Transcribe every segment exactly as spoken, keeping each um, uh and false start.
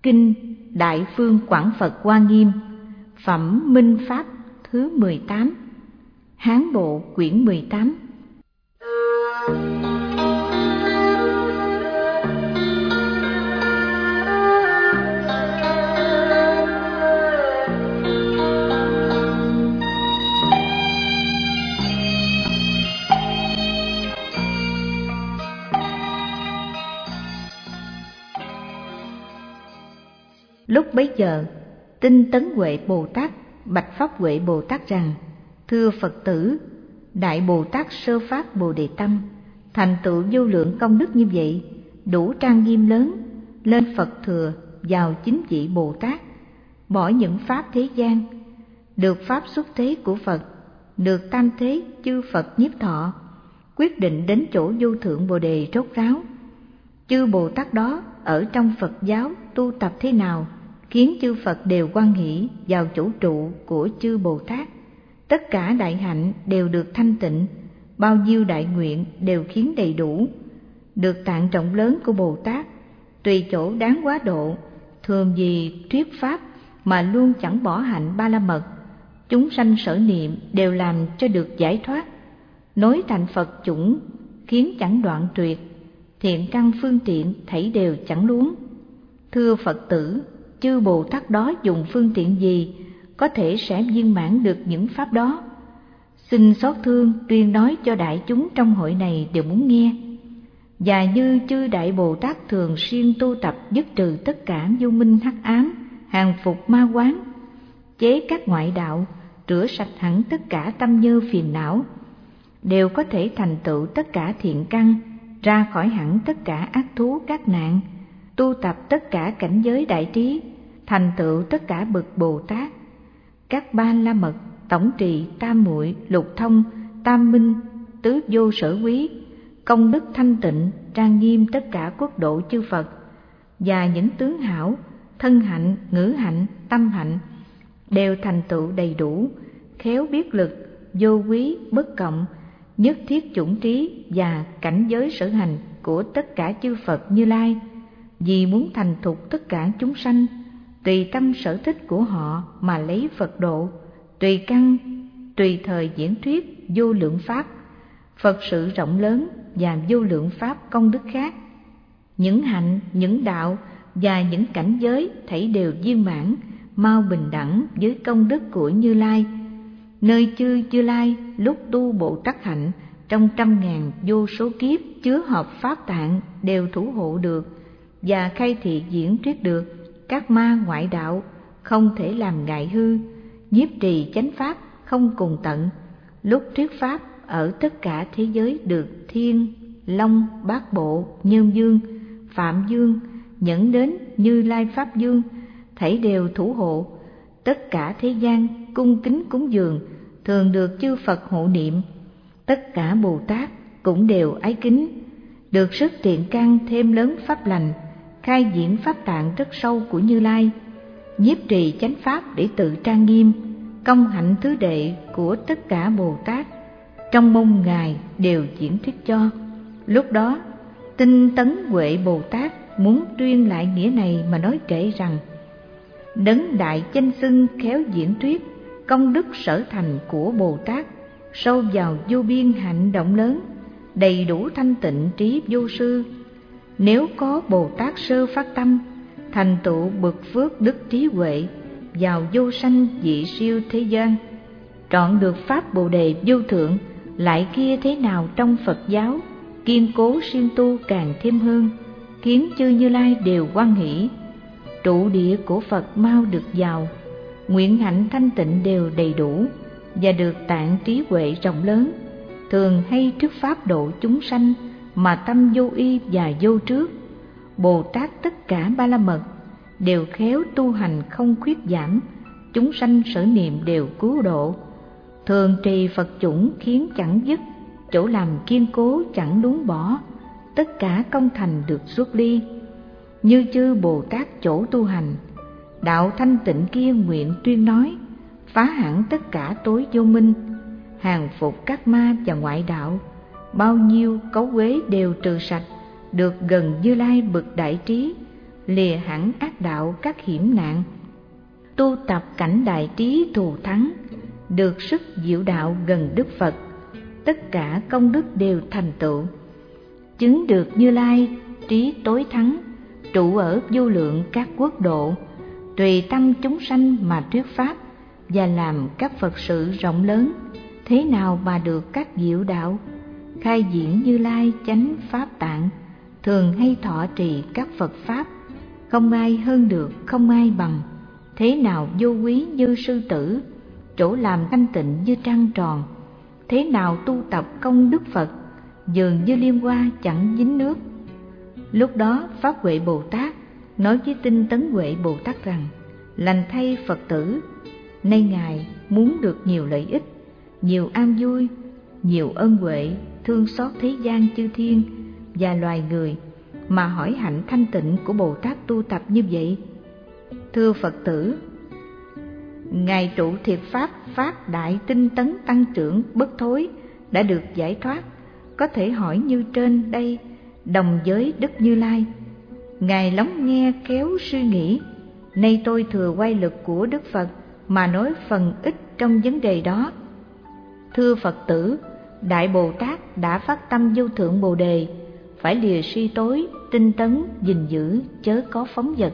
Kinh Đại Phương Quảng Phật Hoa Nghiêm, Phẩm Minh Pháp thứ mười tám, Hán Bộ quyển mười tám. Lúc bấy giờ, Tinh Tấn Huệ Bồ Tát bạch Pháp Huệ Bồ Tát rằng: Thưa Phật tử, Đại Bồ Tát sơ phát Bồ Đề Tâm, thành tựu vô lượng công đức như vậy, đủ trang nghiêm lớn, lên Phật thừa vào chính vị Bồ Tát, bỏ những pháp thế gian, được pháp xuất thế của Phật, được tam thế chư Phật nhiếp thọ, quyết định đến chỗ vô thượng Bồ Đề rốt ráo. Chư Bồ Tát đó ở trong Phật giáo tu tập thế nào khiến chư Phật đều hoan hỷ vào chỗ trụ của chư Bồ Tát. Tất cả đại hạnh đều được thanh tịnh, bao nhiêu đại nguyện đều khiến đầy đủ. Được tạng trọng lớn của Bồ Tát, tùy chỗ đáng quá độ, thường vì thuyết pháp mà luôn chẳng bỏ hạnh ba la mật. Chúng sanh sở niệm đều làm cho được giải thoát, nối thành Phật chủng khiến chẳng đoạn tuyệt, thiện căn phương tiện thảy đều chẳng luống. Thưa Phật tử, chư Bồ Tát đó dùng phương tiện gì có thể sẽ viên mãn được những pháp đó? Xin xót thương tuyên nói cho đại chúng trong hội này đều muốn nghe. Và như chư Đại Bồ Tát thường xuyên tu tập dứt trừ tất cả vô minh hắc ám, hàng phục ma quán, chế các ngoại đạo, rửa sạch hẳn tất cả tâm nhơ phiền não, đều có thể thành tựu tất cả thiện căn, ra khỏi hẳn tất cả ác thú các nạn, tu tập tất cả cảnh giới đại trí, thành tựu tất cả bậc Bồ Tát. Các ba la mật, tổng trì, tam muội, lục thông, tam minh, tứ vô sở quý, công đức thanh tịnh, trang nghiêm tất cả quốc độ chư Phật, và những tướng hảo, thân hạnh, ngữ hạnh, tâm hạnh, đều thành tựu đầy đủ, khéo biết lực, vô quý, bất cộng, nhất thiết chủng trí và cảnh giới sở hành của tất cả chư Phật Như Lai, vì muốn thành thục tất cả chúng sanh, tùy tâm sở thích của họ mà lấy Phật độ, tùy căn, tùy thời diễn thuyết vô lượng pháp, Phật sự rộng lớn và vô lượng pháp công đức khác. Những hạnh, những đạo và những cảnh giới thảy đều viên mãn, mau bình đẳng với công đức của Như Lai. Nơi chư Như Lai lúc tu Bồ Tát hạnh, trong trăm ngàn vô số kiếp chứa hợp pháp tạng đều thủ hộ được và khai thị diễn thuyết được các ma ngoại đạo không thể làm ngại hư, nhiếp trì chánh pháp không cùng tận. Lúc thuyết pháp ở tất cả thế giới được Thiên, Long, Bát Bộ, Nhân Dương, Phạm Dương nhẫn đến Như Lai Pháp Dương, thảy đều thủ hộ. Tất cả thế gian cung kính cúng dường, thường được chư Phật hộ niệm. Tất cả Bồ Tát cũng đều ái kính, được sức thiện căn thêm lớn pháp lành, khai diễn pháp tạng rất sâu của Như Lai, nhiếp trì chánh pháp để tự trang nghiêm, công hạnh thứ đệ của tất cả Bồ Tát, trong mong Ngài đều diễn thuyết cho. Lúc đó, Tinh Tấn Huệ Bồ Tát muốn tuyên lại nghĩa này mà nói kể rằng: Đấng đại danh xưng khéo diễn thuyết công đức sở thành của Bồ Tát, sâu vào vô biên hạnh động lớn, đầy đủ thanh tịnh trí vô sư. Nếu có Bồ Tát sơ phát tâm, thành tựu bậc phước đức trí huệ, vào vô sanh dị siêu thế gian, trọn được pháp Bồ Đề vô thượng, lại kia thế nào trong Phật giáo, kiên cố siêng tu càng thêm hơn, khiến chư Như Lai đều hoan hỷ. Trụ địa của Phật mau được vào, nguyện hạnh thanh tịnh đều đầy đủ, và được tạng trí huệ rộng lớn, thường hay trước pháp độ chúng sanh mà tâm vô y và vô trước. Bồ Tát tất cả ba la mật đều khéo tu hành không khuyết giảm, chúng sanh sở niệm đều cứu độ, thường trì Phật chủng khiến chẳng dứt, chỗ làm kiên cố chẳng luống bỏ, tất cả công thành được xuất ly. Như chư Bồ Tát chỗ tu hành, đạo thanh tịnh kia nguyện tuyên nói, phá hẳn tất cả tối vô minh, hàng phục các ma và ngoại đạo, bao nhiêu cấu uế đều trừ sạch, được gần Như Lai bậc đại trí, lìa hẳn ác đạo các hiểm nạn. Tu tập cảnh đại trí thù thắng, được sức diệu đạo gần Đức Phật, tất cả công đức đều thành tựu. Chứng được Như Lai trí tối thắng, trụ ở vô lượng các quốc độ, tùy tâm chúng sanh mà thuyết pháp, và làm các Phật sự rộng lớn. Thế nào mà được các diệu đạo? Khai diễn Như Lai chánh pháp tạng, thường hay thọ trì các Phật pháp, không ai hơn được, không ai bằng. Thế nào vô quý như sư tử, chỗ làm thanh tịnh như trăng tròn. Thế nào tu tập công đức Phật, dường như liên hoa chẳng dính nước. Lúc đó Pháp Huệ Bồ Tát nói với Tinh Tấn Huệ Bồ Tát rằng: lành thay Phật tử, nay Ngài muốn được nhiều lợi ích, nhiều an vui, nhiều ân huệ, thương xót thế gian chư thiên và loài người, mà hỏi hạnh thanh tịnh của Bồ Tát tu tập như vậy. Thưa Phật tử, Ngài trụ thiệt pháp phát đại tinh tấn tăng trưởng bất thối đã được giải thoát, có thể hỏi như trên đây đồng với Đức Như Lai. Ngài lắng nghe khéo suy nghĩ, nay tôi thừa quay lực của Đức Phật mà nói phần ít trong vấn đề đó. Thưa Phật tử, Đại Bồ Tát đã phát tâm vô thượng Bồ Đề, phải lìa si tối, tinh tấn, gìn giữ, chớ có phóng dật.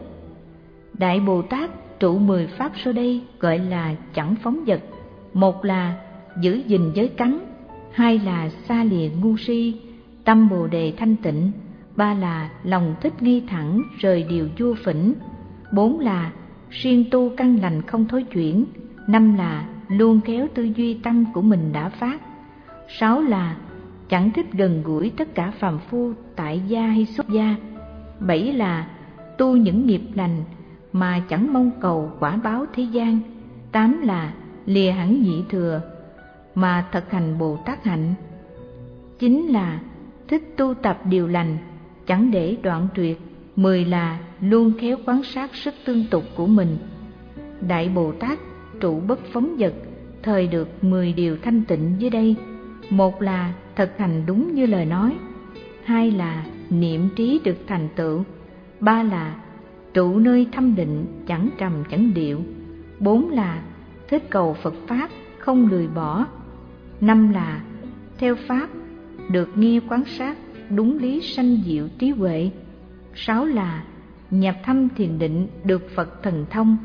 Đại Bồ Tát trụ mười pháp sau đây gọi là chẳng phóng dật. Một là giữ gìn giới cấm, hai là xa lìa ngu si, tâm Bồ Đề thanh tịnh, ba là lòng thích ngay thẳng, rời điều vua phỉnh, bốn là siêng tu căn lành không thối chuyển, năm là luôn khéo tư duy tâm của mình đã phát, sáu là chẳng thích gần gũi tất cả phàm phu tại gia hay xuất gia, bảy là tu những nghiệp lành mà chẳng mong cầu quả báo thế gian, tám là lìa hẳn nhị thừa mà thực hành Bồ Tát hạnh, chín là thích tu tập điều lành chẳng để đoạn tuyệt, mười là luôn khéo quan sát sức tương tục của mình. Đại Bồ Tát trụ bất phóng dật, thời được mười điều thanh tịnh dưới đây. Một là thực hành đúng như lời nói, hai là niệm trí được thành tựu, ba là trụ nơi thâm định chẳng trầm chẳng điệu, bốn là thích cầu Phật Pháp không lười bỏ, năm là theo Pháp được nghe quán sát đúng lý sanh diệu trí huệ, sáu là nhập thâm thiền định được Phật thần thông,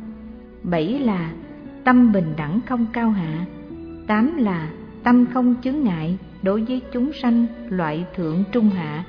bảy là tâm bình đẳng không cao hạ, tám là tâm không chướng ngại đối với chúng sanh loại thượng trung hạ,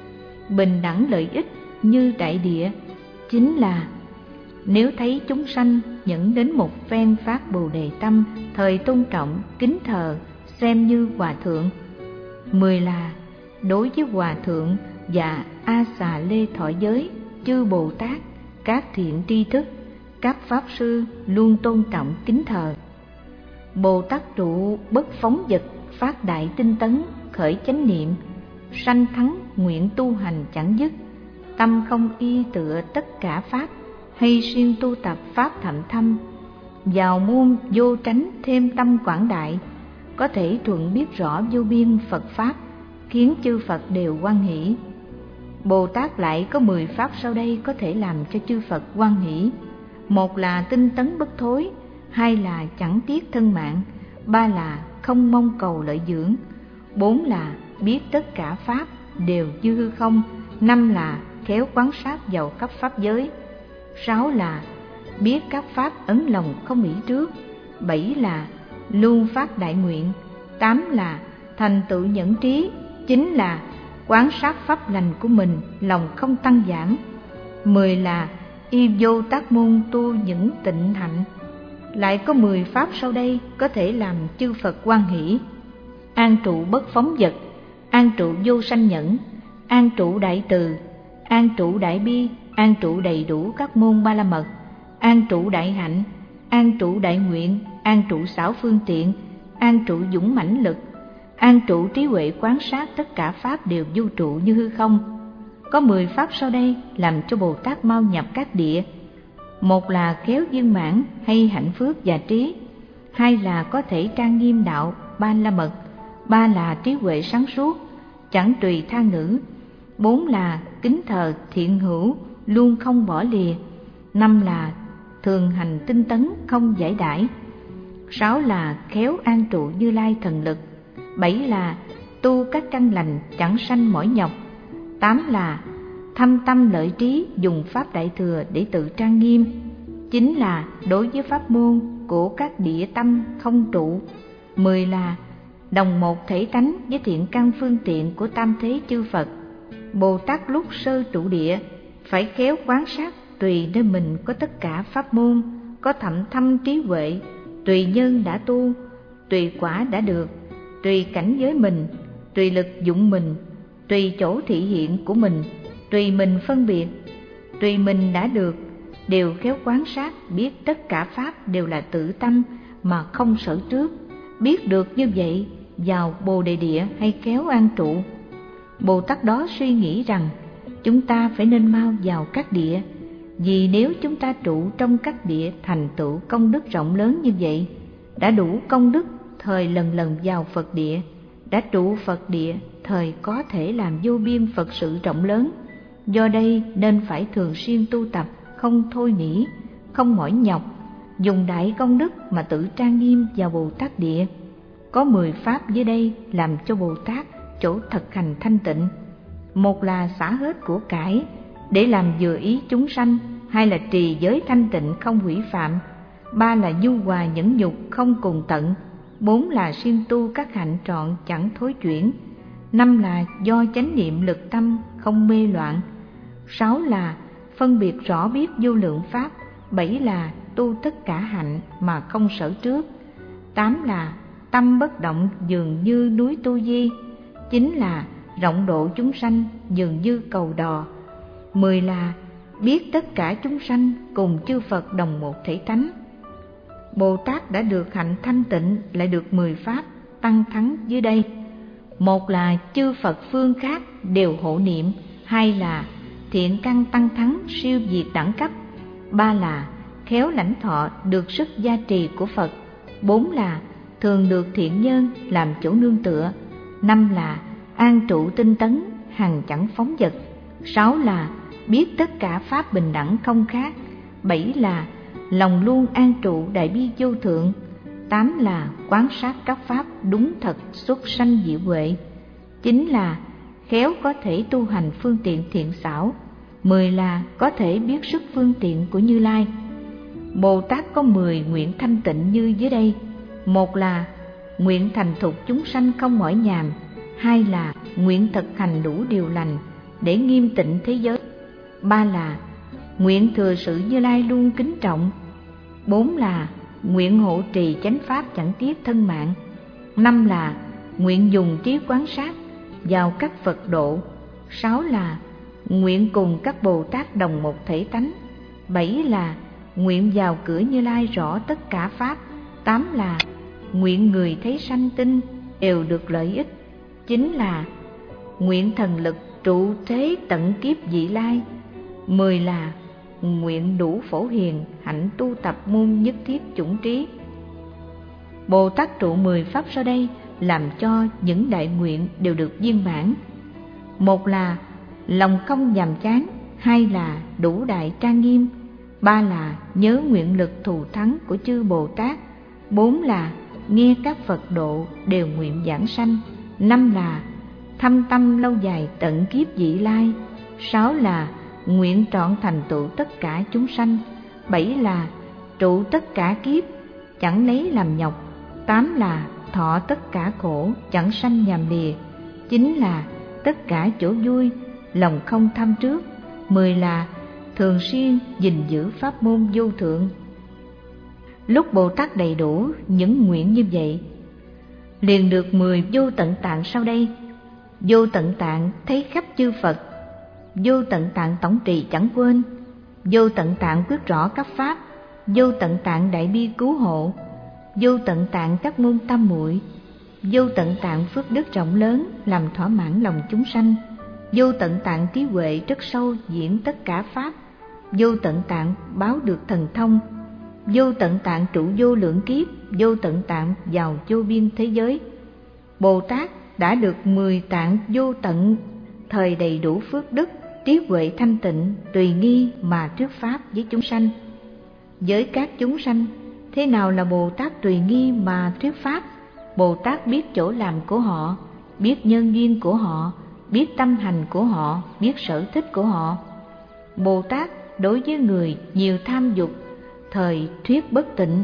bình đẳng lợi ích như đại địa, chính là nếu thấy chúng sanh nhẫn đến một phen phát Bồ Đề tâm, thời tôn trọng kính thờ xem như hòa thượng. Mười là đối với hòa thượng và A Xà Lê thọ giới, chư Bồ Tát, các thiện tri thức, các pháp sư luôn tôn trọng kính thờ. Bồ Tát trụ bất phóng dật, phát đại tinh tấn, khởi chánh niệm, sanh thắng nguyện tu hành chẳng dứt, tâm không y tựa tất cả pháp, hay siêng tu tập pháp thậm thâm, vào môn vô tránh thêm tâm quảng đại, có thể thuận biết rõ vô biên Phật pháp, khiến chư Phật đều hoan hỷ. Bồ Tát lại có mười pháp sau đây có thể làm cho chư Phật hoan hỷ. Một là tinh tấn bất thối, hai là chẳng tiếc thân mạng, ba là không mong cầu lợi dưỡng, bốn là biết tất cả pháp đều như hư không, năm là khéo quán sát vào khắp pháp giới, sáu là biết các pháp ấn lòng không nghĩ trước, bảy là luôn phát đại nguyện, tám là thành tựu nhẫn trí, chín là quán sát pháp lành của mình lòng không tăng giảm, mười là y vô tác môn tu những tịnh hạnh. Lại có mười pháp sau đây có thể làm chư Phật hoan hỷ: an trụ bất phóng dật, an trụ vô sanh nhẫn, an trụ đại từ, an trụ đại bi, an trụ đầy đủ các môn ba la mật, an trụ đại hạnh, an trụ đại nguyện, an trụ xảo phương tiện, an trụ dũng mãnh lực, an trụ trí huệ quán sát tất cả pháp đều vô trụ như hư không. Có mười pháp sau đây làm cho Bồ Tát mau nhập các địa. Một là khéo viên mãn hay hạnh phước và trí, hai là có thể trang nghiêm đạo ba la mật, ba là trí huệ sáng suốt chẳng tùy tha ngữ, bốn là kính thờ thiện hữu luôn không bỏ lìa. Năm là thường hành tinh tấn, không giải đãi. Sáu là khéo an trụ Như Lai thần lực. Bảy là tu các căn lành, chẳng sanh mỏi nhọc. Tám là thâm tâm lợi trí, dùng pháp đại thừa để tự trang nghiêm. Chín là đối với pháp môn của các địa tâm không trụ. Mười là đồng một thể tánh với thiện căn phương tiện của tam thế chư Phật. Bồ Tát lúc sơ trụ địa phải khéo quán sát, tùy nơi mình có tất cả pháp môn, có thậm thâm trí huệ, tùy nhân đã tu, tùy quả đã được, tùy cảnh giới mình, tùy lực dụng mình, tùy chỗ thị hiện của mình, tùy mình phân biệt, tùy mình đã được, đều khéo quán sát, biết tất cả pháp đều là tự tâm mà không sở trước. Biết được như vậy, vào Bồ Đề Địa hay khéo an trụ. Bồ Tát đó suy nghĩ rằng chúng ta phải nên mau vào các địa, vì nếu chúng ta trụ trong các địa thành tựu công đức rộng lớn như vậy, đã đủ công đức thời lần lần vào Phật địa, đã trụ Phật địa thời có thể làm vô biên Phật sự rộng lớn. Do đây nên phải thường xuyên tu tập, không thôi nghỉ, không mỏi nhọc, dùng đại công đức mà tự trang nghiêm vào Bồ Tát địa. Có mười pháp dưới đây làm cho Bồ Tát chỗ thực hành thanh tịnh. Một là xả hết của cải để làm vừa ý chúng sanh. Hai là trì giới thanh tịnh không hủy phạm. Ba là nhu hòa nhẫn nhục không cùng tận. Bốn là siêng tu các hạnh trọn chẳng thối chuyển. Năm là do chánh niệm lực tâm không mê loạn. Sáu là phân biệt rõ biết vô lượng pháp. Bảy là tu tất cả hạnh mà không sở trước. Tám là tâm bất động dường như núi Tu Di. Chín là rộng độ chúng sanh dường như cầu đò. Mười là biết tất cả chúng sanh cùng chư Phật đồng một thể tánh. Bồ Tát đã được hạnh thanh tịnh lại được mười pháp tăng thắng dưới đây. Một là chư Phật phương khác đều hộ niệm. Hai là thiện căn tăng thắng siêu việt đẳng cấp. Ba là khéo lãnh thọ được sức gia trì của Phật. Bốn là thường được thiện nhân làm chỗ nương tựa. Năm là an trụ tinh tấn hằng chẳng phóng dật. Sáu là biết tất cả pháp bình đẳng không khác. Bảy là lòng luôn an trụ đại bi vô thượng. Tám là quán sát các pháp đúng thật xuất sanh diệu huệ. Chín là khéo có thể tu hành phương tiện thiện xảo. Mười là có thể biết sức phương tiện của Như Lai. Bồ Tát có mười nguyện thanh tịnh như dưới đây. Một là nguyện thành thục chúng sanh không mỏi nhàm. Hai là nguyện thực hành đủ điều lành để nghiêm tịnh thế giới. Ba là nguyện thừa sự Như Lai luôn kính trọng. Bốn là nguyện hộ trì chánh pháp chẳng tiếc thân mạng. Năm là nguyện dùng trí quán sát vào các Phật độ. Sáu là nguyện cùng các Bồ Tát đồng một thể tánh. Bảy là nguyện vào cửa Như Lai rõ tất cả pháp. Tám là nguyện người thấy sanh tinh đều được lợi ích. Chín là nguyện thần lực trụ thế tận kiếp vị lai. Mười là nguyện đủ phổ hiền hạnh tu tập môn nhất thiết chủng trí. Bồ Tát trụ mười pháp sau đây làm cho những đại nguyện đều được viên mãn. Một là lòng không nhàm chán. Hai là đủ đại trang nghiêm. Ba là nhớ nguyện lực thù thắng của chư Bồ Tát. Bốn là nghe các Phật độ đều nguyện giảng sanh. Năm là thâm tâm lâu dài tận kiếp vị lai. Sáu là nguyện trọn thành tựu tất cả chúng sanh. Bảy là trụ tất cả kiếp chẳng lấy làm nhọc. Tám là thọ tất cả khổ chẳng sanh nhàm lìa. Chín là tất cả chỗ vui lòng không tham trước. Mười là thường xuyên gìn giữ pháp môn vô thượng. Lúc Bồ Tát đầy đủ những nguyện như vậy, liền được mười vô tận tạng sau đây. Vô tận tạng thấy khắp chư Phật. Vô tận tạng tổng trì chẳng quên. Vô tận tạng quyết rõ các pháp. Vô tận tạng đại bi cứu hộ. Vô tận tạng các môn tam muội. Vô tận tạng phước đức rộng lớn làm thỏa mãn lòng chúng sanh. Vô tận tạng trí huệ rất sâu diễn tất cả pháp. Vô tận tạng báo được thần thông. Vô tận tạng trụ vô lượng kiếp. Vô tận tạng vào vô biên thế giới. Bồ Tát đã được mười tạng vô tận thời đầy đủ phước đức trí huệ thanh tịnh tùy nghi mà thuyết pháp với chúng sanh. Với các chúng sanh, thế nào là Bồ Tát tùy nghi mà thuyết pháp? Bồ Tát biết chỗ làm của họ, biết nhân duyên của họ, biết tâm hành của họ, biết sở thích của họ. Bồ Tát đối với người nhiều tham dục, thời thuyết bất tịnh;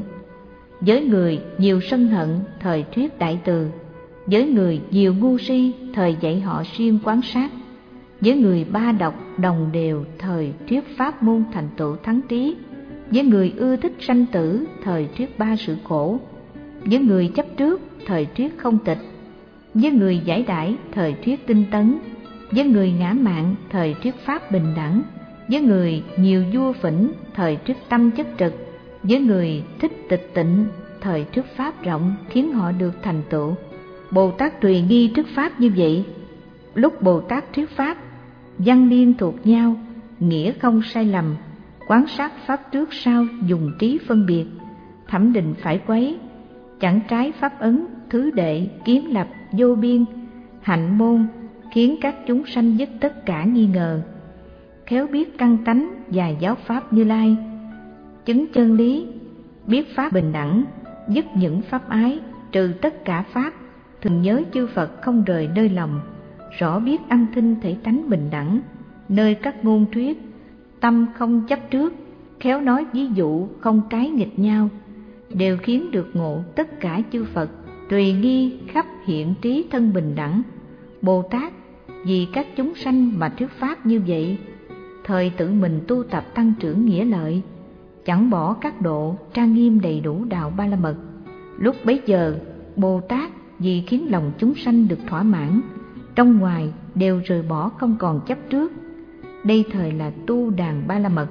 với người nhiều sân hận, thời thuyết đại từ; với người nhiều ngu si, thời dạy họ siêng quán sát; với người ba độc đồng đều, thời thuyết pháp môn thành tựu thắng trí; với người ưa thích sanh tử, thời thuyết ba sự khổ; với người chấp trước, thời thuyết không tịch; với người giải đãi, thời thuyết tinh tấn; với người ngã mạn, thời thuyết pháp bình đẳng; với người nhiều vua phỉnh, thời thuyết tâm chất trực; với người thích tịch tịnh, thời thuyết pháp rộng khiến họ được thành tựu. Bồ Tát tùy nghi thuyết pháp như vậy. Lúc Bồ Tát thuyết pháp, văn liên thuộc nhau, nghĩa không sai lầm, quán sát pháp trước sau, dùng trí phân biệt, thẩm định phải quấy, chẳng trái pháp ấn, thứ đệ, kiến lập, vô biên, hạnh môn, khiến các chúng sanh dứt tất cả nghi ngờ, khéo biết căn tánh và giáo pháp Như Lai, chứng chân lý, biết pháp bình đẳng, dứt những pháp ái, trừ tất cả pháp, thường nhớ chư Phật không rời nơi lòng, rõ biết âm thanh thể tánh bình đẳng, nơi các ngôn thuyết, tâm không chấp trước, khéo nói ví dụ không trái nghịch nhau, đều khiến được ngộ tất cả chư Phật, tùy nghi khắp hiện trí thân bình đẳng. Bồ Tát vì các chúng sanh mà thuyết pháp như vậy, thời tự mình tu tập tăng trưởng nghĩa lợi, chẳng bỏ các độ, trang nghiêm đầy đủ đạo Ba La Mật. Lúc bấy giờ, Bồ Tát vì khiến lòng chúng sanh được thỏa mãn, trong ngoài đều rời bỏ không còn chấp trước. Đây thời là tu đàn Ba La Mật,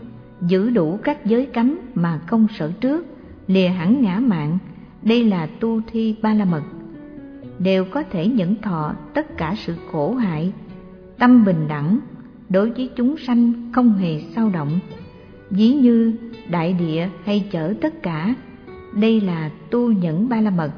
giữ đủ các giới cấm mà không sở trước, lìa hẳn ngã mạn. Đây là tu thi Ba La Mật, đều có thể nhẫn thọ tất cả sự khổ hại, tâm bình đẳng, đối với chúng sanh không hề xao động, ví như đại địa hay chở tất cả. Đây là tu nhẫn Ba La Mật.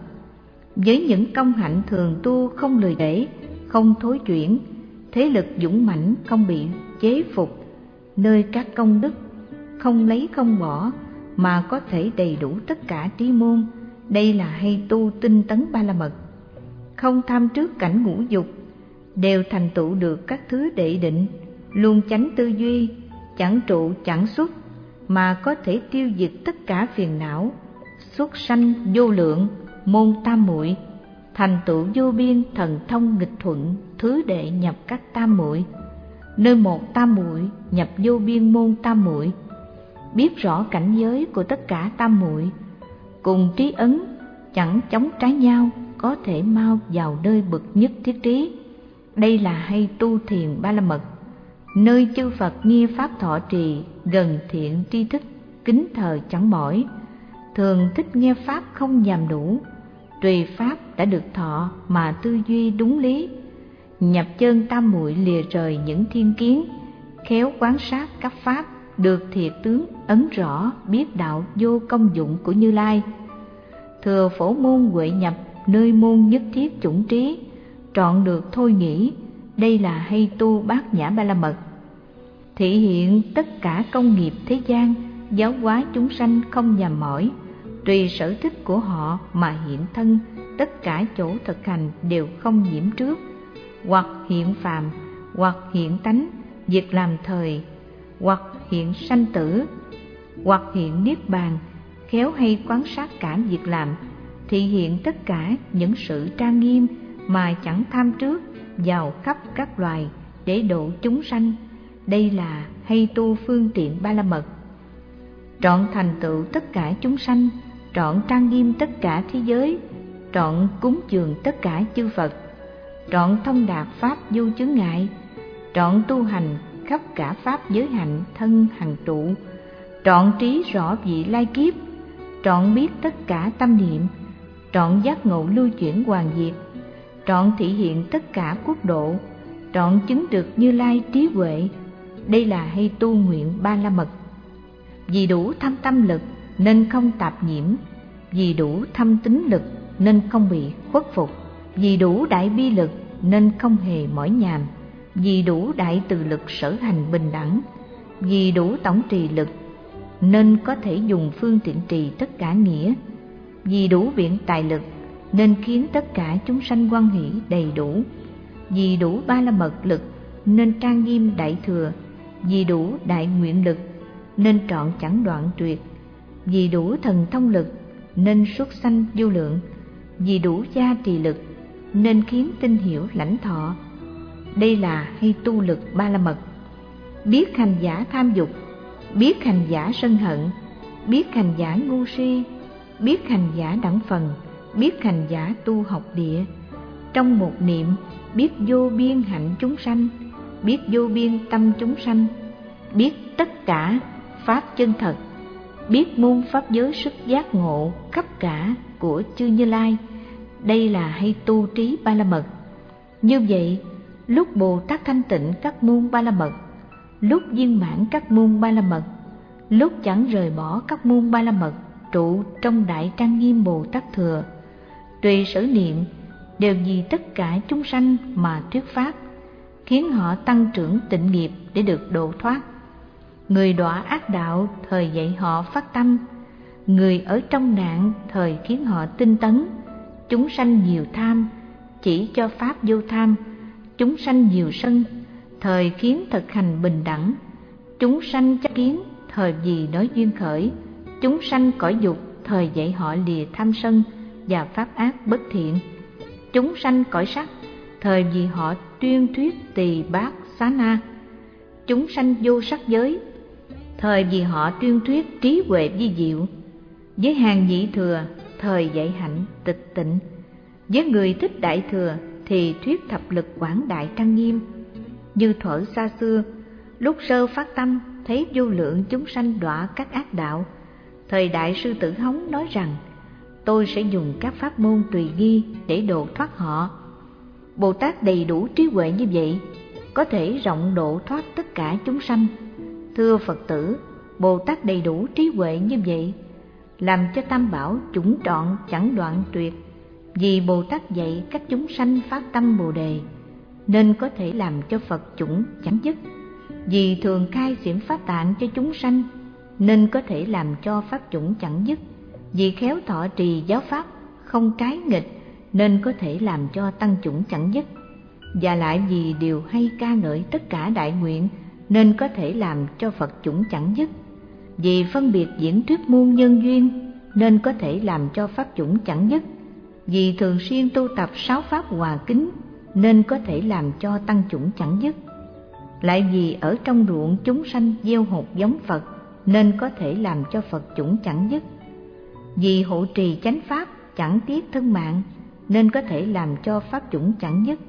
Với những công hạnh thường tu không lười để, không thối chuyển, thế lực dũng mãnh không bị chế phục, nơi các công đức không lấy không bỏ mà có thể đầy đủ tất cả trí môn. Đây là hay tu tinh tấn Ba La Mật. Không tham trước cảnh ngũ dục, đều thành tựu được các thứ đệ định, luôn chánh tư duy, chẳng trụ chẳng xuất, mà có thể tiêu diệt tất cả phiền não, xuất sanh vô lượng, môn tam muội, thành tựu vô biên thần thông nghịch thuận, thứ đệ nhập các tam muội, nơi một tam muội nhập vô biên môn tam muội, biết rõ cảnh giới của tất cả tam muội, cùng trí ấn chẳng chống trái nhau, có thể mau vào nơi bậc nhất thiết trí. Đây là hay tu thiền Ba La Mật, nơi chư Phật nghe pháp thọ trì, gần thiện tri thức, kính thờ chẳng mỏi, thường thích nghe pháp không nhàm đủ, tùy pháp đã được thọ mà tư duy đúng lý, nhập chân tam muội lìa rời những thiên kiến, khéo quán sát các pháp, được thiệt tướng ấn rõ, biết đạo vô công dụng của Như Lai, thừa phổ môn huệ nhập, nơi môn nhất thiết chủng trí, trọn được thôi nghĩ. Đây là hay tu Bát Nhã Ba La Mật, thị hiện tất cả công nghiệp thế gian, giáo hóa chúng sanh không nhàm mỏi, tùy sở thích của họ mà hiện thân, tất cả chỗ thực hành đều không nhiễm trước, hoặc hiện phàm, hoặc hiện tánh, việc làm thời, hoặc hiện sanh tử, hoặc hiện niết bàn, khéo hay quán sát cả việc làm, thị hiện tất cả những sự trang nghiêm mà chẳng tham trước, vào khắp các loài để độ chúng sanh. Đây là hay tu phương tiện Ba La Mật, trọn thành tựu tất cả chúng sanh, trọn trang nghiêm tất cả thế giới, trọn cúng dường tất cả chư Phật, trọn thông đạt pháp vô chướng ngại, trọn tu hành khắp cả pháp giới hạnh thân hằng trụ, trọn trí rõ vị lai kiếp, trọn biết tất cả tâm niệm, trọn giác ngộ lưu chuyển hoàn diệt, trọn thị hiện tất cả quốc độ, trọn chứng được Như Lai trí huệ. Đây là hay tu nguyện Ba La Mật. Vì đủ thâm tâm lực nên không tạp nhiễm, vì đủ thâm tín lực nên không bị khuất phục, vì đủ đại bi lực nên không hề mỏi nhàm, vì đủ đại từ lực sở hành bình đẳng, vì đủ tổng trì lực nên có thể dùng phương tiện trì tất cả nghĩa, vì đủ biện tài lực nên khiến tất cả chúng sanh hoan hỷ đầy đủ, vì đủ ba la mật lực nên trang nghiêm đại thừa, vì đủ đại nguyện lực nên trọn chẳng đoạn tuyệt, vì đủ thần thông lực nên xuất sanh vô lượng, vì đủ gia trì lực nên khiến tinh hiểu lãnh thọ. Đây là hay tu lực ba la mật. Biết hành giả tham dục, biết hành giả sân hận, biết hành giả ngu si, biết hành giả đẳng phần, biết hành giả tu học địa. Trong một niệm biết vô biên hạnh chúng sanh, biết vô biên tâm chúng sanh, biết tất cả pháp chân thật, biết muôn pháp giới sức giác ngộ khắp cả của chư Như Lai. Đây là hay tu trí ba la mật. Như vậy, lúc Bồ Tát thanh tịnh các môn ba la mật, lúc viên mãn các môn ba la mật, lúc chẳng rời bỏ các môn ba la mật, trụ trong đại trang nghiêm Bồ Tát thừa, tùy sở niệm đều vì tất cả chúng sanh mà thuyết pháp, khiến họ tăng trưởng tịnh nghiệp để được độ thoát. Người đọa ác đạo thời dạy họ phát tâm, người ở trong nạn thời khiến họ tinh tấn. Chúng sanh nhiều tham, chỉ cho pháp vô tham. Chúng sanh nhiều sân, thời khiến thực hành bình đẳng. Chúng sanh chấp kiến, thời vì nói duyên khởi. Chúng sanh cõi dục, thời dạy họ lìa tham sân và pháp ác bất thiện. Chúng sanh cõi sắc, thời vì họ tuyên thuyết tỳ bát xá na. Chúng sanh vô sắc giới, thời vì họ tuyên thuyết trí huệ vi diệu. Với hàng nhị thừa, thời dạy hạnh tịch tịnh. Với người thích đại thừa thì thuyết thập lực quảng đại trang nghiêm. Như thuở xa xưa, lúc sơ phát tâm thấy vô lượng chúng sanh đọa các ác đạo, thời đại sư Tử Hống nói rằng: tôi sẽ dùng các pháp môn tùy nghi để độ thoát họ. Bồ Tát đầy đủ trí huệ như vậy, có thể rộng độ thoát tất cả chúng sanh. Thưa Phật tử, Bồ Tát đầy đủ trí huệ như vậy, làm cho tam bảo chủng trọn chẳng đoạn tuyệt. Vì Bồ Tát dạy các chúng sanh phát tâm Bồ Đề, nên có thể làm cho Phật chủng chẳng dứt. Vì thường khai xiển pháp tạng cho chúng sanh, nên có thể làm cho pháp chủng chẳng dứt. Vì khéo thọ trì giáo pháp không trái nghịch, nên có thể làm cho tăng chủng chẳng dứt. Và lại vì điều hay ca ngợi tất cả đại nguyện, nên có thể làm cho Phật chủng chẳng dứt. Vì phân biệt diễn thuyết môn nhân duyên, nên có thể làm cho pháp chủng chẳng dứt. Vì thường xuyên tu tập sáu pháp hòa kính, nên có thể làm cho tăng chủng chẳng dứt. Lại vì ở trong ruộng chúng sanh gieo hột giống Phật, nên có thể làm cho Phật chủng chẳng dứt. Vì hộ trì chánh pháp chẳng tiếc thân mạng, nên có thể làm cho pháp chủng chẳng dứt.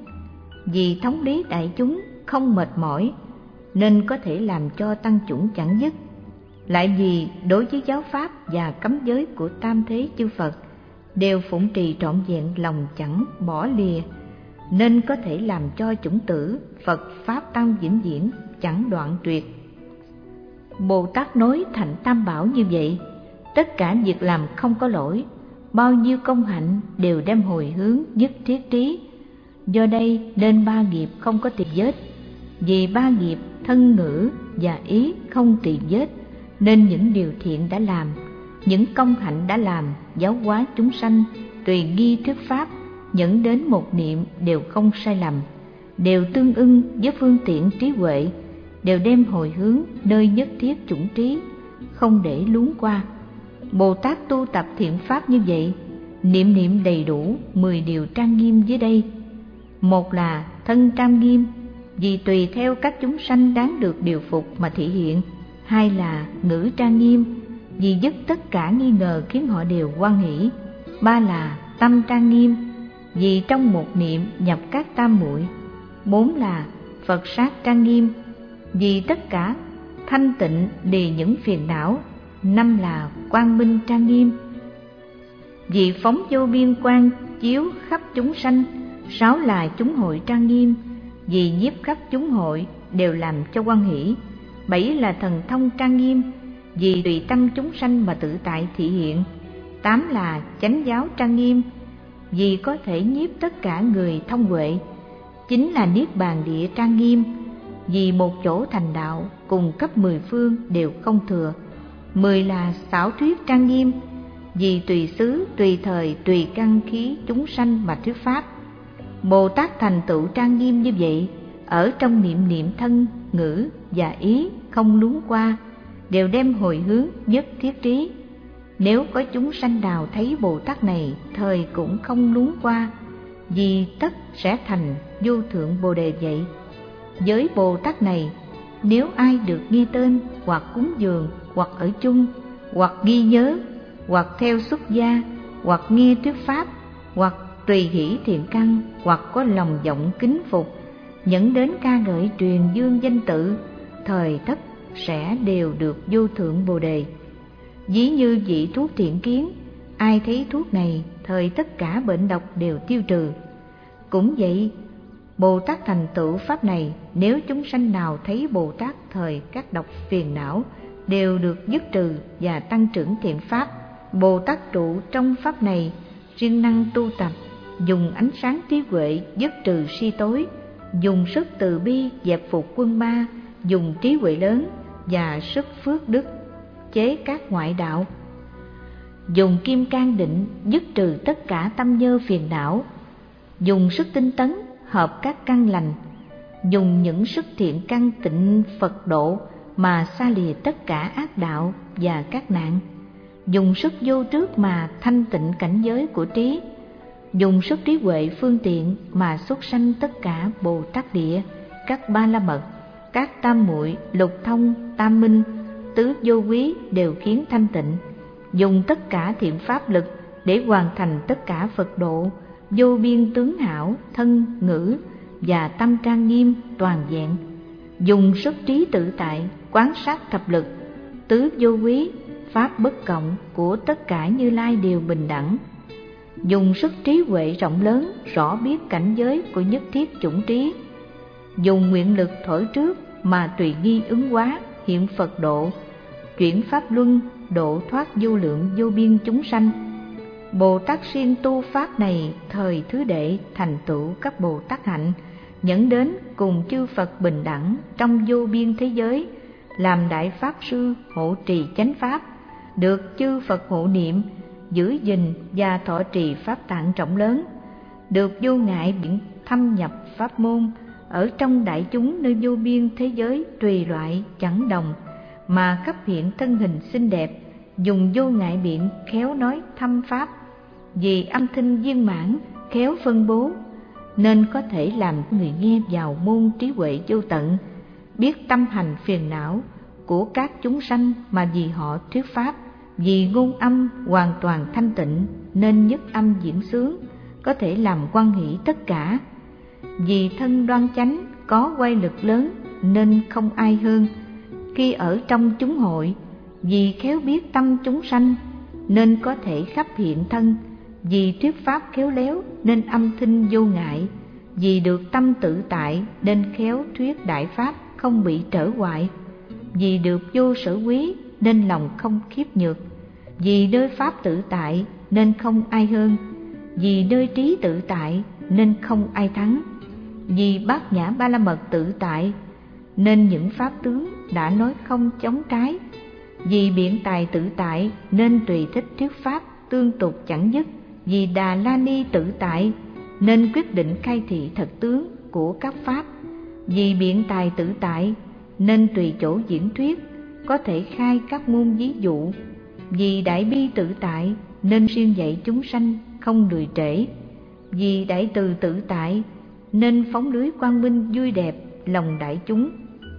Vì thống lý đại chúng không mệt mỏi, nên có thể làm cho tăng chủng chẳng dứt. Lại vì đối với giáo pháp và cấm giới của tam thế chư Phật đều phụng trì trọn vẹn lòng chẳng bỏ lìa, nên có thể làm cho chủng tử Phật pháp tăng vĩnh viễn chẳng đoạn tuyệt. Bồ Tát nói thành tam bảo như vậy, tất cả việc làm không có lỗi, bao nhiêu công hạnh đều đem hồi hướng nhất thiết trí. Do đây nên ba nghiệp không có tỳ vết. Vì ba nghiệp thân ngữ và ý không tỳ vết, nên những điều thiện đã làm, những công hạnh đã làm, giáo hóa chúng sanh, tùy nghi thuyết pháp, nhẫn đến một niệm đều không sai lầm, đều tương ưng với phương tiện trí huệ, đều đem hồi hướng nơi nhất thiết chủng trí, không để luống qua. Bồ Tát tu tập thiện pháp như vậy, niệm niệm đầy đủ mười điều trang nghiêm dưới đây. Một là thân trang nghiêm, vì tùy theo các chúng sanh đáng được điều phục mà thị hiện. Hai là ngữ trang nghiêm, vì dứt tất cả nghi ngờ khiến họ đều hoan hỷ. Ba là tâm trang nghiêm, vì trong một niệm nhập các tam muội. Bốn là Phật sát trang nghiêm, vì tất cả thanh tịnh lìa những phiền não. Năm là quang minh trang nghiêm, vì phóng vô biên quang chiếu khắp chúng sanh. Sáu là chúng hội trang nghiêm, vì nhiếp khắp chúng hội đều làm cho hoan hỷ. Bảy là thần thông trang nghiêm, vì tùy tâm chúng sanh mà tự tại thị hiện. Tám là chánh giáo trang nghiêm, vì có thể nhiếp tất cả người thông huệ. chính là Niết Bàn Địa trang nghiêm, vì một chỗ thành đạo cùng cấp mười phương đều không thừa. Mười là xảo thuyết trang nghiêm, vì tùy xứ, tùy thời, tùy căn khí chúng sanh mà thuyết pháp. Bồ Tát thành tựu trang nghiêm như vậy, ở trong niệm niệm thân, ngữ và ý không luống qua, đều đem hồi hướng nhất thiết trí. Nếu có chúng sanh nào thấy Bồ Tát này thời cũng không luống qua, vì tất sẽ thành vô thượng Bồ Đề vậy. Với Bồ Tát này, nếu ai được nghe tên, hoặc cúng dường, hoặc ở chung, hoặc ghi nhớ, hoặc theo xuất gia, hoặc nghe thuyết pháp, hoặc tùy hỷ thiện căn, hoặc có lòng vọng kính phục, nhẫn đến ca ngợi truyền dương danh tự, thời tất sẽ đều được vô thượng Bồ Đề. Ví như vị thuốc thiện kiến, ai thấy thuốc này, thời tất cả bệnh độc đều tiêu trừ. Cũng vậy, Bồ Tát thành tựu pháp này, nếu chúng sanh nào thấy Bồ Tát thời các độc phiền não đều được dứt trừ và tăng trưởng thiện pháp. Bồ Tát trụ trong pháp này, riêng năng tu tập, dùng ánh sáng trí huệ dứt trừ si tối, dùng sức từ bi dẹp phục quân ma, dùng trí huệ lớn và sức phước đức chế các ngoại đạo, dùng kim cang định dứt trừ tất cả tâm nhơ phiền não, dùng sức tinh tấn hợp các căn lành, dùng những sức thiện căn tịnh Phật độ mà xa lìa tất cả ác đạo và các nạn, dùng sức vô trước mà thanh tịnh cảnh giới của trí, dùng sức trí huệ phương tiện mà xuất sanh tất cả Bồ Tát Địa, các ba la mật, các tam muội, lục thông, tam minh, tứ vô quý đều khiến thanh tịnh, dùng tất cả thiện pháp lực để hoàn thành tất cả Phật độ, vô biên tướng hảo, thân, ngữ và tâm trang nghiêm toàn vẹn, dùng sức trí tự tại quán sát thập lực, tứ vô quý, pháp bất cộng của tất cả Như Lai đều bình đẳng, dùng sức trí huệ rộng lớn rõ biết cảnh giới của nhất thiết chủng trí, dùng nguyện lực thổi trước mà tùy nghi ứng hóa hiện Phật độ, chuyển pháp luân độ thoát vô lượng vô biên chúng sanh. Bồ Tát siêng tu pháp này thời thứ đệ thành tựu các Bồ Tát hạnh, nhẫn đến cùng chư Phật bình đẳng trong vô biên thế giới, làm đại pháp sư hộ trì chánh pháp, được chư Phật hộ niệm, giữ gìn và thọ trì pháp tạng rộng lớn, được vô ngại biện thâm nhập pháp môn, ở trong đại chúng nơi vô biên thế giới tùy loại chẳng đồng, mà khắp hiện thân hình xinh đẹp, dùng vô ngại biện khéo nói thâm pháp, vì âm thanh viên mãn khéo phân bố, nên có thể làm người nghe vào môn trí huệ vô tận, biết tâm hành phiền não của các chúng sanh mà vì họ thuyết pháp, vì ngôn âm hoàn toàn thanh tịnh nên nhất âm diễn sướng, có thể làm hoan hỷ tất cả. Vì thân đoan chánh có oai lực lớn nên không ai hơn. Khi ở trong chúng hội, vì khéo biết tâm chúng sanh nên có thể khắp hiện thân, vì thuyết pháp khéo léo nên âm thanh vô ngại, vì được tâm tự tại nên khéo thuyết đại pháp không bị trở hoại, vì được vô sở quý nên lòng không khiếp nhược, vì nơi pháp tự tại nên không ai hơn, vì nơi trí tự tại nên không ai thắng, vì bát nhã ba la mật tự tại nên những pháp tướng đã nói không chống trái, vì biện tài tự tại nên tùy thích thuyết pháp tương tục chẳng dứt, vì Đà La Ni tự tại nên quyết định khai thị thật tướng của các pháp, vì biện tài tự tại nên tùy chỗ diễn thuyết, có thể khai các môn ví dụ, vì Đại Bi tự tại nên siêng dạy chúng sanh không lười trễ, vì Đại Từ tự tại nên phóng lưới quang minh vui đẹp lòng đại chúng.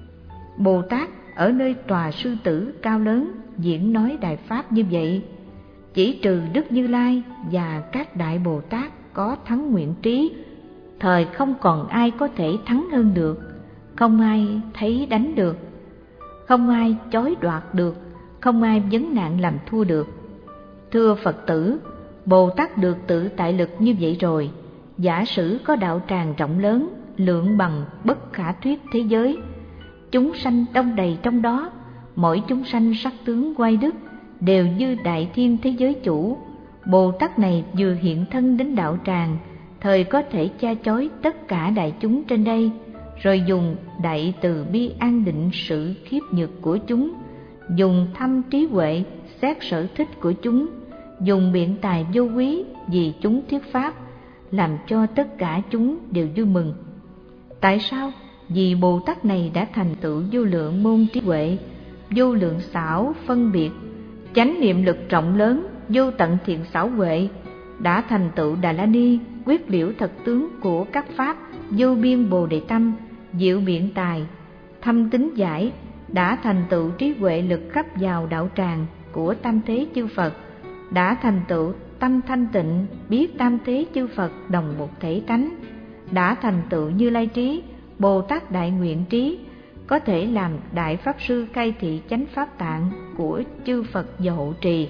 Bồ Tát ở nơi tòa sư tử cao lớn diễn nói đại pháp như vậy, chỉ trừ Đức Như Lai và các đại Bồ Tát có thắng nguyện trí, thời không còn ai có thể thắng hơn được, không ai thấy đánh được, không ai chối đoạt được, không ai vấn nạn làm thua được. Thưa Phật tử, Bồ Tát được tự tại lực như vậy rồi, giả sử có đạo tràng rộng lớn, lượng bằng bất khả thuyết thế giới, chúng sanh đông đầy trong đó, mỗi chúng sanh sắc tướng oai đức đều như đại thiên thế giới chủ. Bồ Tát này vừa hiện thân đến đạo tràng, thời có thể cha chói tất cả đại chúng trên đây, rồi dùng đại từ bi an định sự khiếp nhược của chúng, dùng thâm trí huệ xét sở thích của chúng, dùng biện tài vô quý vì chúng thuyết pháp, làm cho tất cả chúng đều vui mừng. Tại sao? Vì Bồ Tát này đã thành tựu vô lượng môn trí huệ, vô lượng xảo phân biệt, chánh niệm lực rộng lớn, vô tận thiện xảo huệ, đã thành tựu Đà La Ni, quyết liễu thật tướng của các pháp, vô biên Bồ Đề tâm, diệu biện tài, thâm tín giải, đã thành tựu trí huệ lực khắp vào đạo tràng của tam thế chư Phật, đã thành tựu tâm thanh tịnh, biết tam thế chư Phật đồng một thể tánh, đã thành tựu Như Lai trí, Bồ Tát đại nguyện trí, có thể làm đại pháp sư khai thị chánh pháp tạng của chư Phật và hộ trì.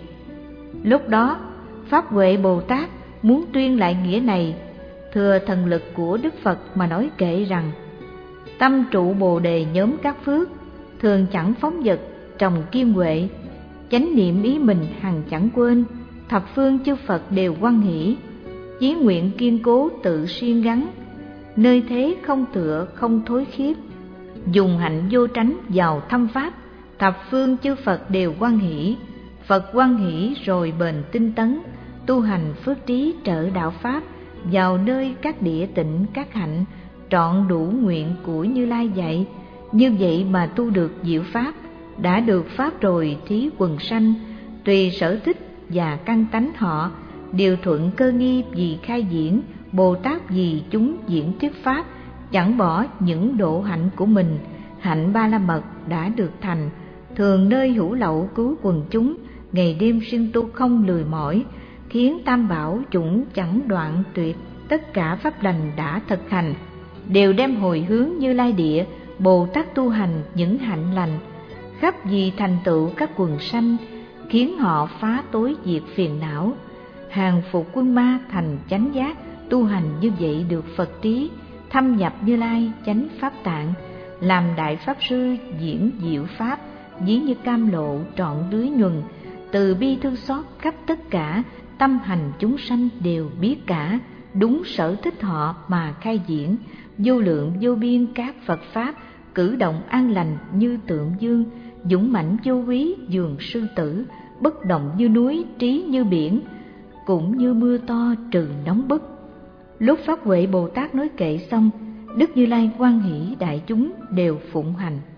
Lúc đó Pháp Huệ Bồ Tát muốn tuyên lại nghĩa này, thừa thần lực của Đức Phật mà nói kệ rằng: tâm trụ Bồ Đề nhóm các phước, thường chẳng phóng dật trồng kim huệ, chánh niệm ý mình hằng chẳng quên, thập phương chư Phật đều hoan hỷ, chí nguyện kiên cố tự siêng gắn, nơi thế không tựa không thối khiếp, dùng hạnh vô tránh vào thâm pháp, thập phương chư Phật đều hoan hỷ, Phật hoan hỷ rồi bền tinh tấn, tu hành phước trí trợ đạo pháp, vào nơi các địa tịnh các hạnh, trọn đủ nguyện của Như Lai dạy, như vậy mà tu được diệu pháp, đã được pháp rồi thí quần sanh, tùy sở thích và căn tánh họ, điều thuận cơ nghi vì khai diễn, Bồ Tát vì chúng diễn thuyết pháp, chẳng bỏ những độ hạnh của mình, hạnh ba la mật đã được thành, thường nơi hữu lậu cứu quần chúng, ngày đêm siêng tu không lười mỏi, khiến tam bảo chủng chẳng đoạn tuyệt, tất cả pháp lành đã thực hành, đều đem hồi hướng Như Lai địa, Bồ Tát tu hành những hạnh lành, khắp vì thành tựu các quần sanh, khiến họ phá tối diệt phiền não, hàng phục quân ma thành chánh giác, tu hành như vậy được Phật trí, thâm nhập Như Lai chánh pháp tạng, làm đại pháp sư diễn diệu pháp, ví như cam lộ trọn lưới nhuần, từ bi thương xót khắp tất cả, tâm hành chúng sanh đều biết cả, đúng sở thích họ mà khai diễn, vô lượng vô biên các Phật pháp, cử động an lành như tượng dương, dũng mãnh vô quý dường sư tử, bất động như núi trí như biển, cũng như mưa to trừ nóng bức. Lúc Pháp Huệ Bồ Tát nói kệ xong, Đức Như Lai hoan hỷ đại chúng đều phụng hành.